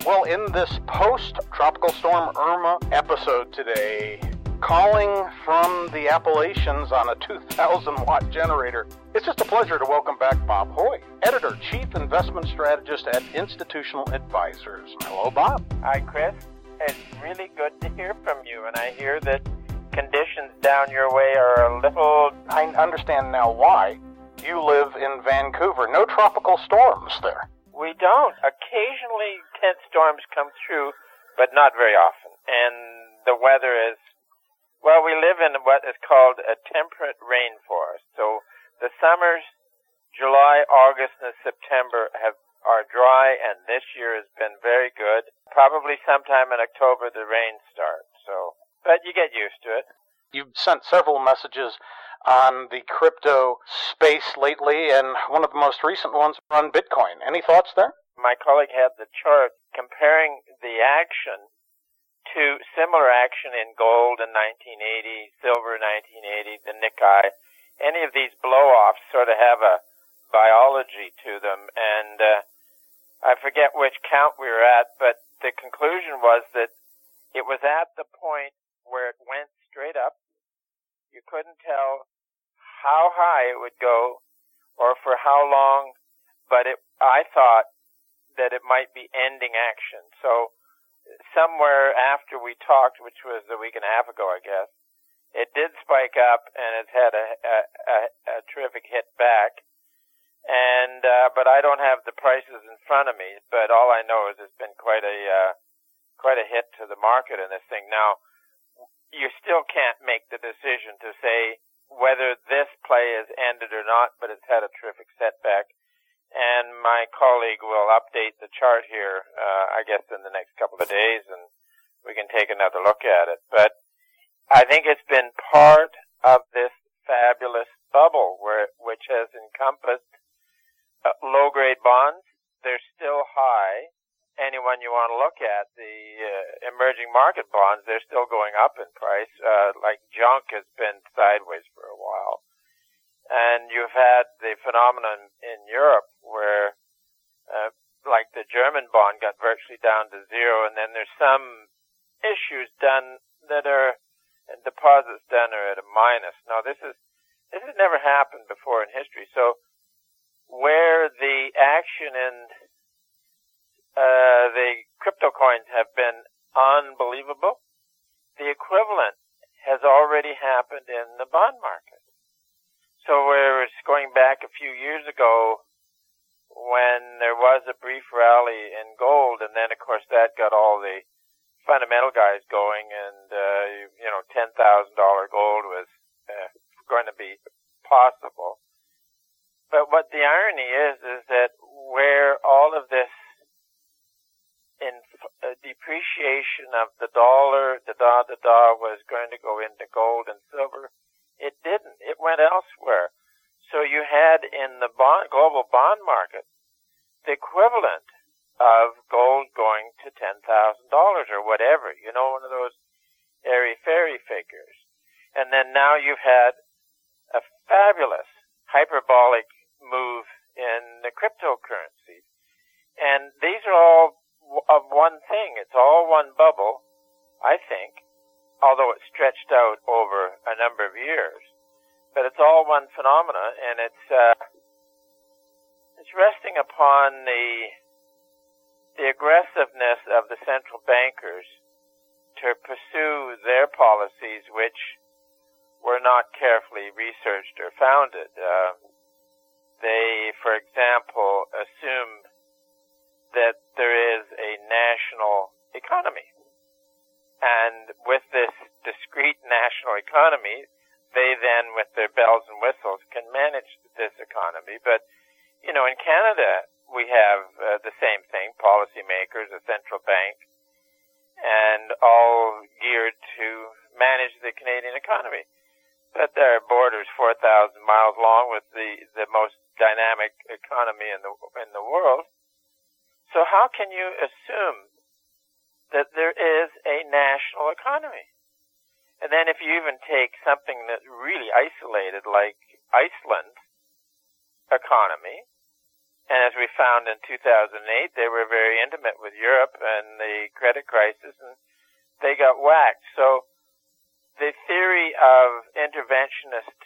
Well, in this post-Tropical Storm Irma episode today, calling from the Appalachians on a 2,000-watt generator, it's just a pleasure to welcome back Bob Hoye, Editor, Chief Investment Strategist at Institutional Advisors. Hello, Bob. Hi, Chris. It's really good to hear from you, and I hear that conditions down your way are a little... I understand now why. You live in Vancouver. No tropical storms there. We don't. Occasionally, intense storms come through, but not very often. And the weather is, well, we live in what is called a temperate rainforest. So the summers, July, August, and September are dry, and this year has been very good. Probably sometime in October the rain starts. So, but you get used to it. You've sent several messages on the crypto space lately, and one of the most recent ones on Bitcoin. Any thoughts there? My colleague had the chart comparing the action to similar action in gold in 1980, silver 1980, the Nikkei. Any of these blow-offs sort of have a biology to them, and I forget which count we were at, but the conclusion was that it was at the point where it went straight up. You couldn't tell how high it would go or for how long, but I thought that it might be ending action. So somewhere after we talked, which was a week and a half ago, I guess, it did spike up and it's had a terrific hit back. And but I don't have the prices in front of me, but all I know is it's been quite a hit to the market in this thing. Now, you still can't make the decision to say whether this play has ended or not, but it's had a terrific setback. And my colleague will update the chart here, I guess in the next couple of days, and we can take another look at it. But I think it's been part of this fabulous bubble which has encompassed low-grade bonds. They're still high. Anyone you want to look at, the emerging market bonds, they're still going up in price. Like junk has been sideways for a while. And you've had the phenomenon in Europe where, like the German bond got virtually down to zero, and then there's some issues done that are, deposits done are at a minus. Now this has never happened before in history. So where the action in the crypto coins have been unbelievable, the equivalent has already happened in the bond market. So whereas going back a few years ago when there was a brief rally in gold, and then of course that got all the fundamental guys going, and $10,000 gold was going to be possible. But what the irony is that where all of this in depreciation of the dollar, was going to go into gold and silver, it didn't. It went elsewhere. So you had in the global bond market the equivalent of gold going to $10,000 or whatever, one of those airy-fairy figures. And then now you've had a fabulous hyperbolic move in the cryptocurrencies. And these are all of one thing. It's all one bubble, I think, although it's stretched out over a number of years. But it's all one phenomena, and it's resting upon the aggressiveness of the central bankers to pursue their policies, which were not carefully researched or founded. They, for example, assume that there is a national economy. And with this discrete national economy, they then, with their bells and whistles, can manage this economy. But, in Canada, we have the same thing, policymakers, a central bank, and all geared to manage the Canadian economy. But their border's 4,000 miles long with the most dynamic economy in the world. So how can you assume that there is a national economy? And then if you even take something that's really isolated, like Iceland's economy, And as we found in 2008, they were very intimate with Europe and the credit crisis, and they got whacked. So the theory of interventionist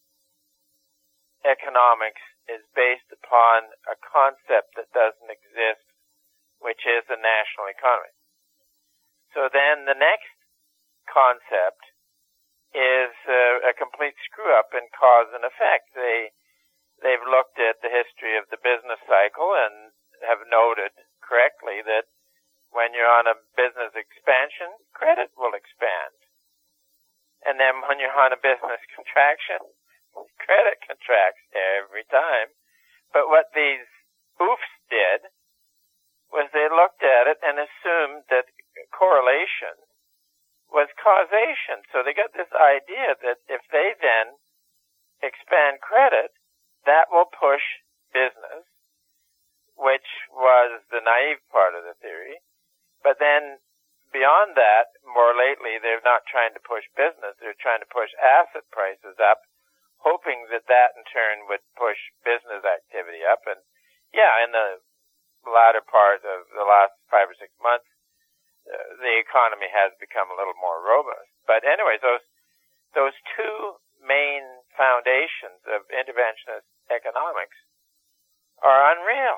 economics is based upon a concept that doesn't exist, which is the national economy. So then the next concept is a complete screw-up in cause and effect. They've looked at the history of the business cycle and have noted correctly that when you're on a business expansion, credit will expand. And then when you're on a business contraction, credit contracts every time. But what these oofs did was they looked at it and assumed that correlation was causation. So they got this idea that if they then expand credit, that will push business, which was the naive part of the theory. But then beyond that, more lately, they're not trying to push business. They're trying to push asset prices up, hoping that that in turn would push business activity up. And yeah, in the latter part of the last 5 or 6 months, the economy has become a little more robust. But anyways, those two main foundations of interventionist economics are unreal.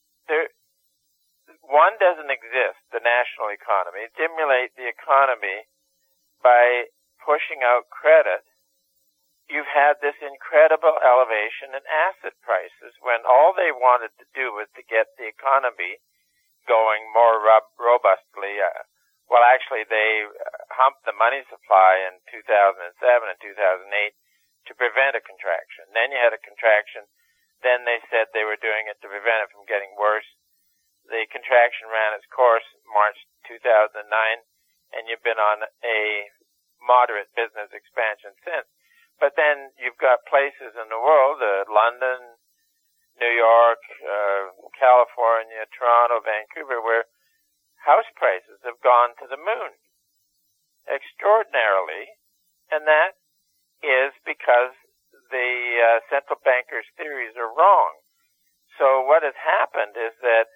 One doesn't exist, the national economy. Stimulate the economy by pushing out credit. You've had this incredible elevation in asset prices when all they wanted to do was to get the economy going more robustly. Well, actually, they humped the money supply in 2007 and 2008 to prevent a contraction. Then you had a contraction. Then they said they were doing it to prevent it from getting worse. The contraction ran its course March 2009, and you've been on a moderate business expansion since. But then you've got places in the world, London, New York, California, Toronto, Vancouver, where house prices have gone to the moon extraordinarily, and that is because the central bankers' theories are wrong. So what has happened is that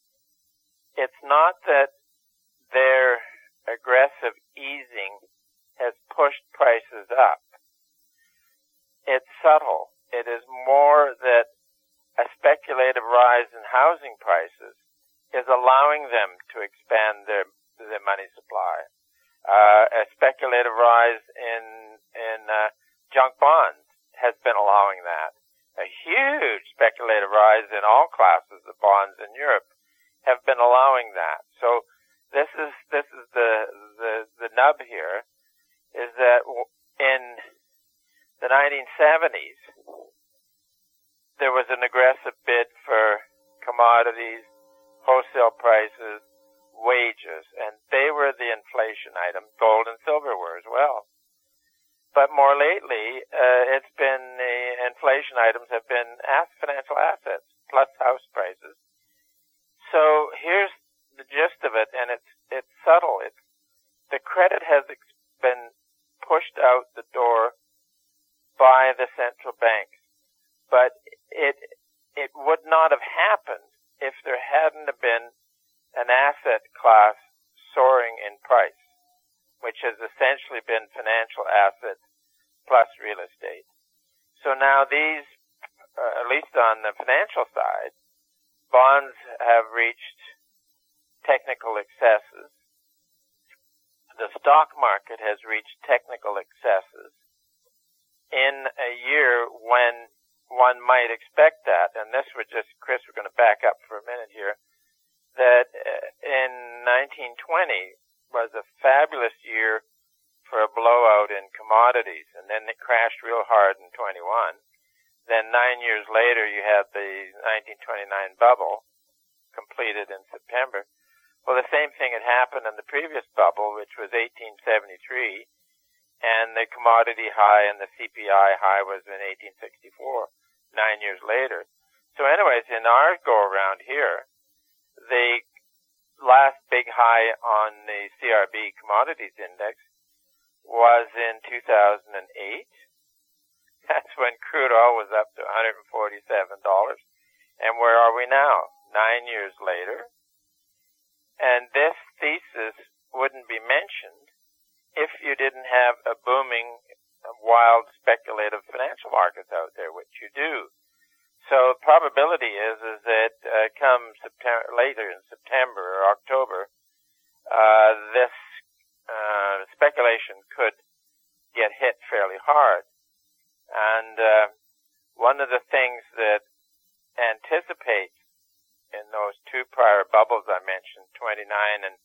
it's not that their aggressive easing has pushed prices up. It's subtle. It is more that a speculative rise in housing prices is allowing them to expand their money supply. A speculative rise in junk bonds has been allowing that. A huge speculative rise in all classes of bonds in Europe have been allowing that. So this is the nub here, is that in the 1970s there was an aggressive bid for commodities, wholesale prices, wages, and they were the inflation item. Gold and silver were as well. But more lately, it's been the inflation items have been financial assets plus house prices. So here's the gist of it, and it's subtle. The credit has been pushed out the door by the central banks, but it would not have happened if there hadn't been an asset class soaring in price, which has essentially been financial assets plus real estate. So now these, at least on the financial side, bonds have reached technical excesses. The stock market has reached technical excesses in a year when one might expect that, and this would just, Chris, we're going to back up for a minute here, that in 1920 was a fabulous year for a blowout in commodities, and then it crashed real hard in 21. Then 9 years later, you had the 1929 bubble completed in September. Well, the same thing had happened in the previous bubble, which was 1873, and the commodity high and the CPI high was in 1864, 9 years later. So anyways, in our go-around here, the last big high on the CRB Commodities Index was in 2008. That's when crude oil was up to $147. And where are we now? 9 years later. And this thesis wouldn't be mentioned if you didn't have a booming, wild, speculative financial markets out there, which you do. So the probability is that come September, later in September or October, this speculation could get hit fairly hard. And one of the things that anticipates in those two prior bubbles I mentioned, 29 and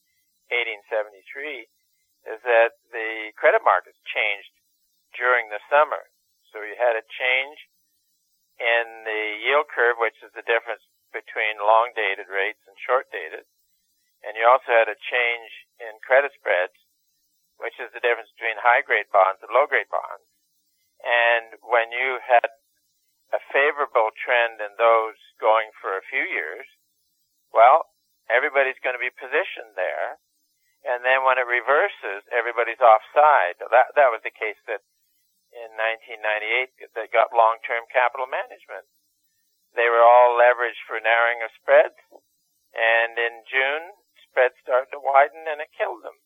1873, is that the credit markets changed during the summer. So you had a change in the yield curve, which is the difference between long-dated rates and short-dated. And you also had a change in credit spreads, which is the difference between high-grade bonds and low-grade bonds. And when you had a favorable trend in those going for a few years, well, everybody's going to be positioned there. And then when it reverses, everybody's offside. That was the case that in 1998 they got long-term capital management. They were all leveraged for narrowing of spreads. And in June, spreads started to widen and it killed them.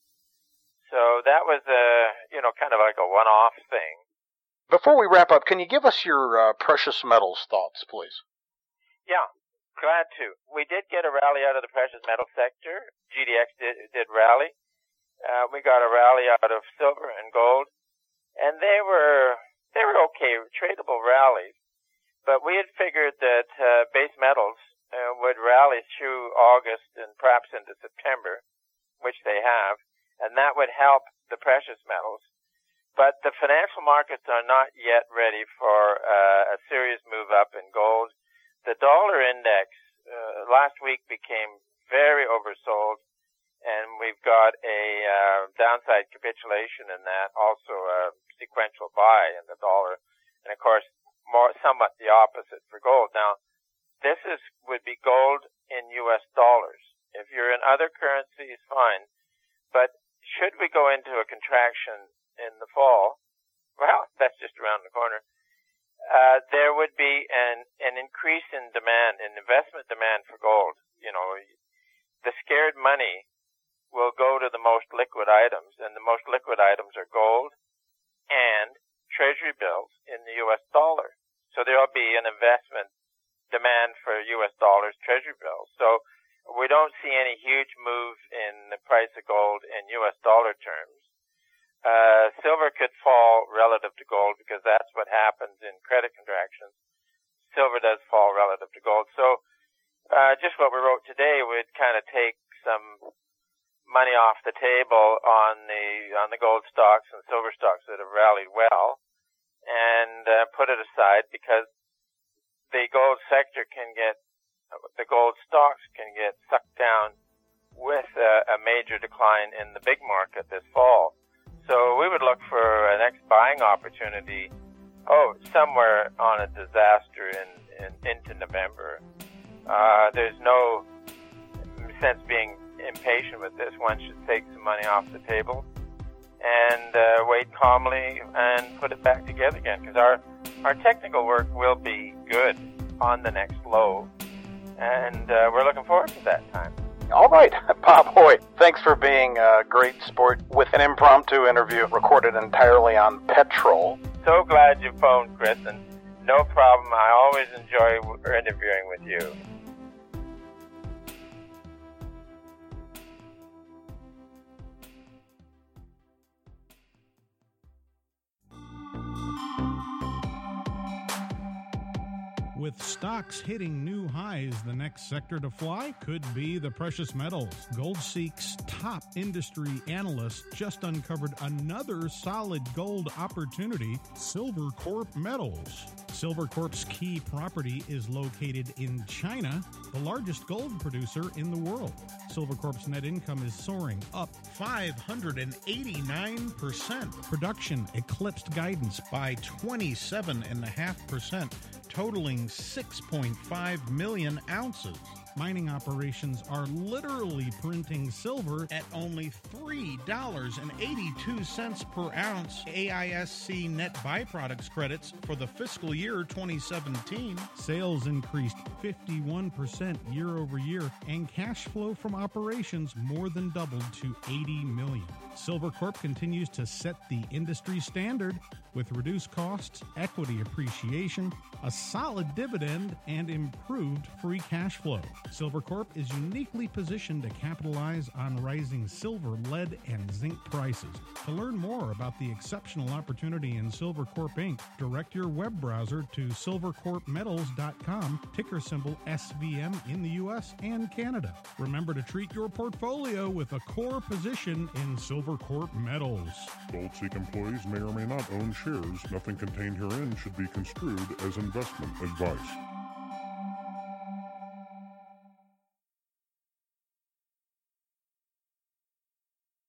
So that was kind of like a one-off thing. Before we wrap up, can you give us your precious metals thoughts, please? Yeah, glad to. We did get a rally out of the precious metal sector. GDX did rally. We got a rally out of silver and gold, and they were okay, tradable rallies. But we had figured that base metals would rally through August and perhaps into September, which they have, and that would help the precious metals. But the financial markets are not yet ready for a serious move up in gold. The dollar index last week became very oversold, and we've got a downside capitulation in that, also a sequential buy in the dollar, and of course somewhat the opposite for gold. Now, this would be gold in U.S. dollars. If you're in other currencies, fine. But should we go into a contraction in the fall, well, that's just around the corner, there would be an increase in demand, in investment demand for gold. You know, the scared money will go to the most liquid items, and the most liquid items are gold and treasury bills in the U.S. dollar. So there will be an investment demand for U.S. dollars treasury bills. So we don't see any huge move in the price of gold in U.S. dollar terms. Silver could fall relative to gold because that's what happens in credit contractions. Silver does fall relative to gold. So just what we wrote today would kind of take some money off the table on the gold stocks and silver stocks that have rallied well, and put it aside because the gold sector the gold stocks can get sucked down with a major decline in the big market this fall. So we would look for a next buying opportunity, somewhere on a disaster into November. There's no sense being impatient with this. One should take some money off the table and wait calmly and put it back together again, because our technical work will be good on the next low, and we're looking forward to that time. All right, Bob Hoye, thanks for being a great sport with an impromptu interview recorded entirely on petrol. So glad you phoned, Chris, and no problem. I always enjoy interviewing with you. With stocks hitting new highs, the next sector to fly could be the precious metals. GoldSeek's top industry analyst just uncovered another solid gold opportunity, Silvercorp Metals. Silvercorp's key property is located in China, the largest gold producer in the world. Silvercorp's net income is soaring, up 589%. Production eclipsed guidance by 27.5%, totaling 6.5 million ounces. Mining operations are literally printing silver at only $3.82 per ounce. AISC net byproducts credits for the fiscal year 2017. Sales increased 51% year over year, and cash flow from operations more than doubled to $80 million. Silvercorp continues to set the industry standard with reduced costs, equity appreciation, a solid dividend, and improved free cash flow. Silvercorp is uniquely positioned to capitalize on rising silver, lead, and zinc prices. To learn more about the exceptional opportunity in Silvercorp Inc., direct your web browser to silvercorpmetals.com, ticker symbol SVM in the U.S. and Canada. Remember to treat your portfolio with a core position in Silvercorp Metals. GoldSeek employees may or may not own shares. Nothing contained herein should be construed as investment advice.